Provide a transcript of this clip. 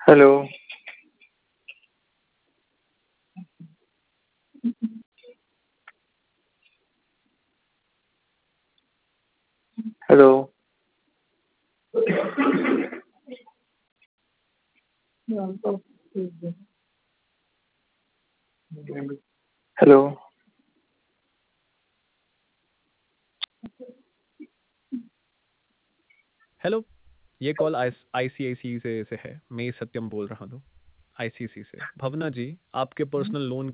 Hello. Hello. Hello. Hello, ये call ICICI से है। मैं सत्यम बोल रहा हूँ, आईसीसी से। भावना जी, आपके पर्सनल लोन